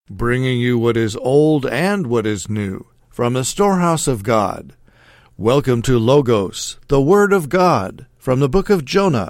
bringing you what is old and what is new from the storehouse of God. Welcome to Logos, the Word of God, from the book of Jonah.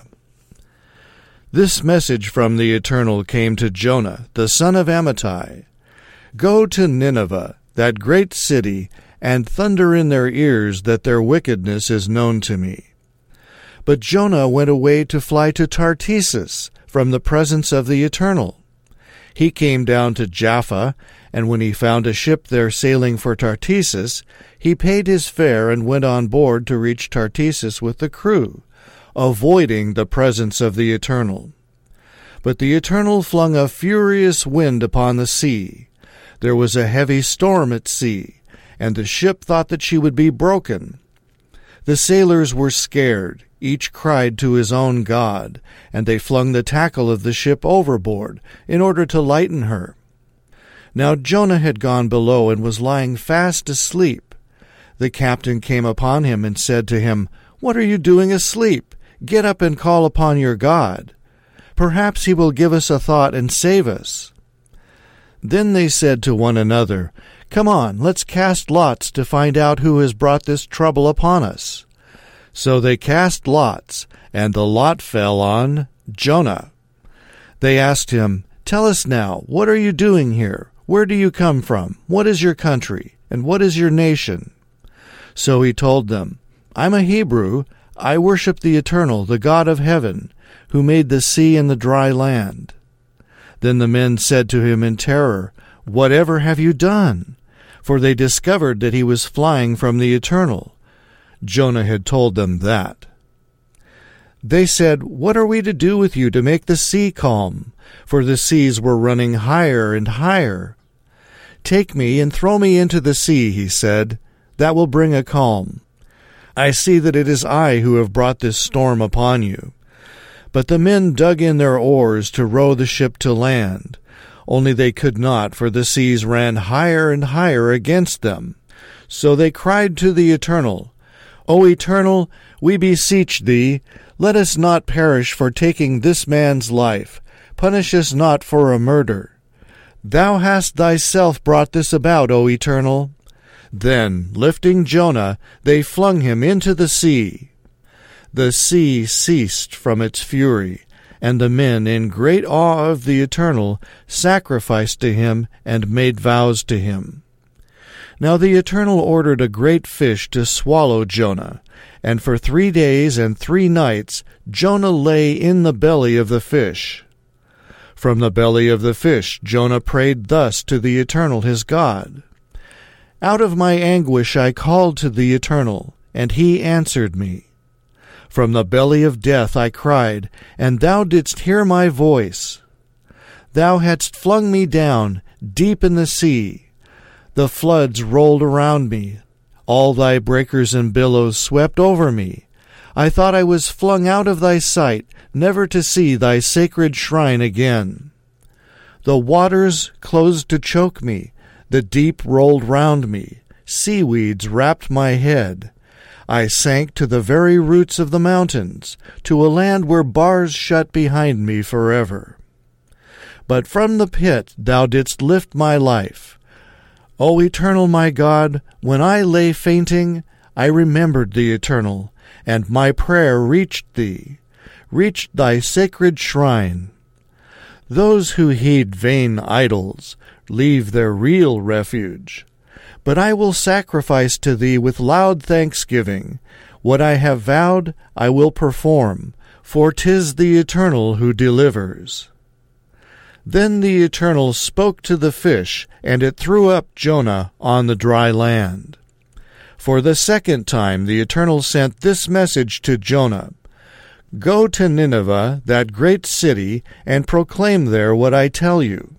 This message from the Eternal came to Jonah, the son of Amittai. Go to Nineveh, that great city, and thunder in their ears that their wickedness is known to me. But Jonah went away to fly to Tartessus from the presence of the Eternal. He came down to Jaffa, and when he found a ship there sailing for Tartessus, he paid his fare and went on board to reach Tartessus with the crew, avoiding the presence of the Eternal. But the Eternal flung a furious wind upon the sea. There was a heavy storm at sea, and the ship thought that she would be broken. The sailors were scared. Each cried to his own god, and they flung the tackle of the ship overboard in order to lighten her. Now Jonah had gone below and was lying fast asleep. The captain came upon him and said to him, "What are you doing asleep? Get up and call upon your God. Perhaps he will give us a thought and save us." Then they said to one another, "Come on, let's cast lots to find out who has brought this trouble upon us." So they cast lots, and the lot fell on Jonah. They asked him, "Tell us now, what are you doing here? Where do you come from? What is your country? And what is your nation?" So he told them, "I'm a Hebrew. I worship the Eternal, the God of heaven, who made the sea and the dry land." Then the men said to him in terror, "Whatever have you done?" For they discovered that he was flying from the Eternal. Jonah had told them that. They said, "What are we to do with you to make the sea calm?" For the seas were running higher and higher. "Take me and throw me into the sea," he said. "That will bring a calm. I see that it is I who have brought this storm upon you." But the men dug in their oars to row the ship to land. Only they could not, for the seas ran higher and higher against them. So they cried to the Eternal, "O Eternal, we beseech thee, let us not perish for taking this man's life. Punish us not for a murder. Thou hast thyself brought this about, O Eternal." Then, lifting Jonah, they flung him into the sea. The sea ceased from its fury, and the men, in great awe of the Eternal, sacrificed to him and made vows to him. Now the Eternal ordered a great fish to swallow Jonah, and for 3 days and 3 nights Jonah lay in the belly of the fish. From the belly of the fish Jonah prayed thus to the Eternal his God, "Out of my anguish I called to the Eternal, and he answered me. From the belly of death I cried, and thou didst hear my voice. Thou hadst flung me down deep in the sea. The floods rolled around me. All thy breakers and billows swept over me. I thought I was flung out of thy sight, never to see thy sacred shrine again. The waters closed to choke me. The deep rolled round me. Seaweeds wrapped my head. I sank to the very roots of the mountains, to a land where bars shut behind me forever. But from the pit thou didst lift my life. O Eternal my God, when I lay fainting, I remembered the Eternal, and my prayer reached thee, reached thy sacred shrine. Those who heed vain idols leave their real refuge. But I will sacrifice to thee with loud thanksgiving. What I have vowed I will perform, for 'tis the Eternal who delivers. Then the Eternal spoke to the fish, and it threw up Jonah on the dry land. For the 2nd time the Eternal sent this message to Jonah, "Go to Nineveh, that great city, and proclaim there what I tell you."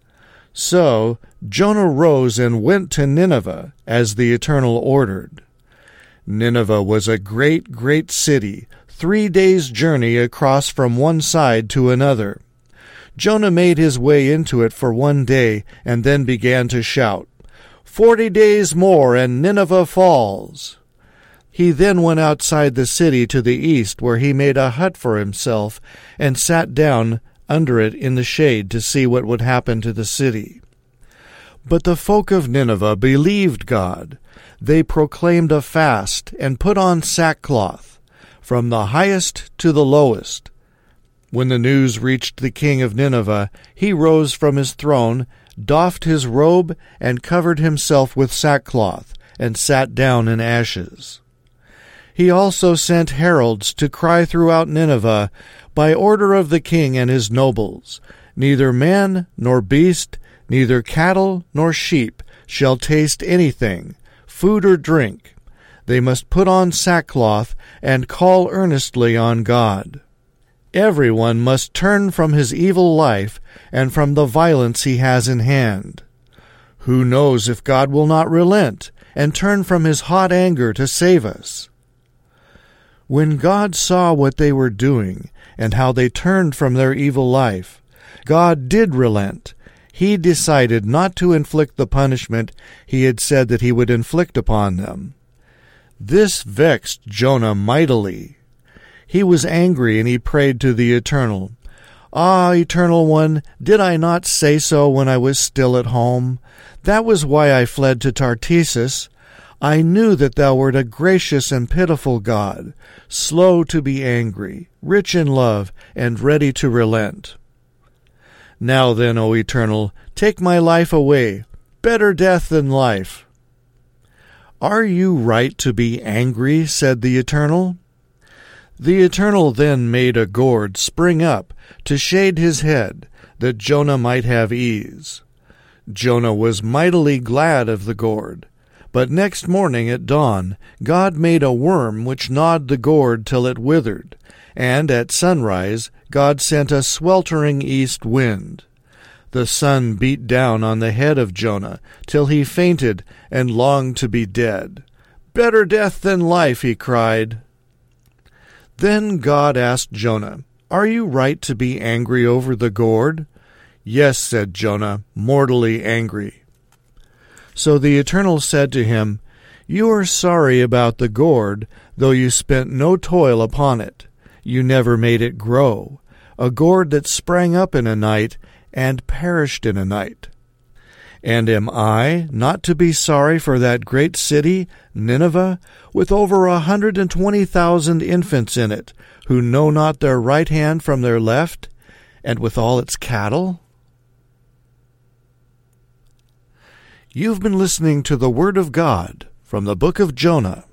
So Jonah rose and went to Nineveh, as the Eternal ordered. Nineveh was a great, great city, 3 days' journey across from one side to another. Jonah made his way into it for 1 day, and then began to shout, 40 days more, and Nineveh falls." He then went outside the city to the east, where he made a hut for himself, and sat down under it in the shade to see what would happen to the city. But the folk of Nineveh believed God. They proclaimed a fast and put on sackcloth, from the highest to the lowest. When the news reached the king of Nineveh, he rose from his throne, doffed his robe, and covered himself with sackcloth, and sat down in ashes. He also sent heralds to cry throughout Nineveh, by order of the king and his nobles, neither man nor beast, neither cattle nor sheep shall taste anything, food or drink. They must put on sackcloth and call earnestly on God. Everyone must turn from his evil life and from the violence he has in hand. Who knows if God will not relent and turn from his hot anger to save us? When God saw what they were doing and how they turned from their evil life, God did relent. He decided not to inflict the punishment he had said that he would inflict upon them. This vexed Jonah mightily. He was angry, and he prayed to the Eternal. "Ah, Eternal One, did I not say so when I was still at home? That was why I fled to Tartessus. I knew that thou wert a gracious and pitiful God, slow to be angry, rich in love, and ready to relent. Now then, O Eternal, take my life away, better death than life." "Are you right to be angry?" said the Eternal. The Eternal then made a gourd spring up to shade his head, that Jonah might have ease. Jonah was mightily glad of the gourd. But next morning at dawn God made a worm which gnawed the gourd till it withered, and at sunrise God sent a sweltering east wind. The sun beat down on the head of Jonah till he fainted and longed to be dead. "Better death than life," he cried. Then God asked Jonah, "Are you right to be angry over the gourd?" "Yes," said Jonah, mortally angry. So the Eternal said to him, "You are sorry about the gourd, though you spent no toil upon it. You never made it grow, a gourd that sprang up in a night and perished in a night. And am I not to be sorry for that great city, Nineveh, with over 120,000 infants in it, who know not their right hand from their left, and with all its cattle?" You've been listening to the Word of God from the book of Jonah.